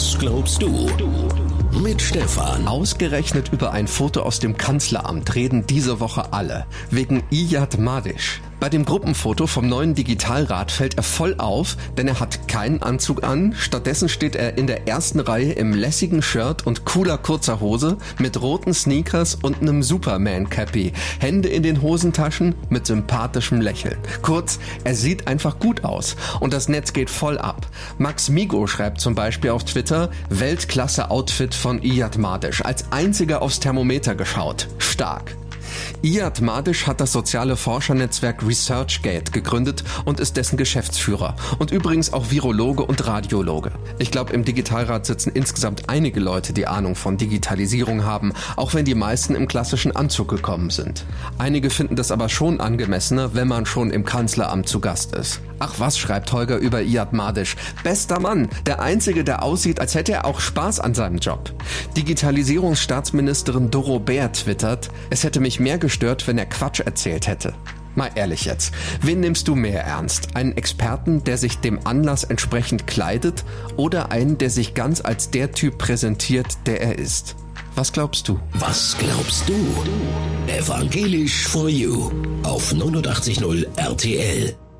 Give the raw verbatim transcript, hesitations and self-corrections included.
Was glaubst du? Mit Stefan. Ausgerechnet über ein Foto aus dem Kanzleramt reden diese Woche alle. Wegen Iyad Madisch. Bei dem Gruppenfoto vom neuen Digitalrat fällt er voll auf, denn er hat keinen Anzug an. Stattdessen steht er in der ersten Reihe im lässigen Shirt und cooler kurzer Hose mit roten Sneakers und einem Superman-Cappy. Hände in den Hosentaschen mit sympathischem Lächeln. Kurz, er sieht einfach gut aus. Und das Netz geht voll ab. Max Migo schreibt zum Beispiel auf Twitter: Weltklasse-Outfit von Iyad Madisch. Als einziger aufs Thermometer geschaut. Stark. Iyad Madisch hat das soziale Forschernetzwerk ResearchGate gegründet und ist dessen Geschäftsführer. Und übrigens auch Virologe und Radiologe. Ich glaube, im Digitalrat sitzen insgesamt einige Leute, die Ahnung von Digitalisierung haben, auch wenn die meisten im klassischen Anzug gekommen sind. Einige finden das aber schon angemessener, wenn man schon im Kanzleramt zu Gast ist. Ach was, schreibt Holger über Iyad Madisch. Bester Mann, der Einzige, der aussieht, als hätte er auch Spaß an seinem Job. Digitalisierungsstaatsministerin Doro Bär twittert: Es hätte mich mehr gestört, wenn er Quatsch erzählt hätte. Mal ehrlich jetzt, wen nimmst du mehr ernst? Einen Experten, der sich dem Anlass entsprechend kleidet, oder einen, der sich ganz als der Typ präsentiert, der er ist? Was glaubst du? Was glaubst du? Evangelisch for You auf neunundachtzig Komma null R T L.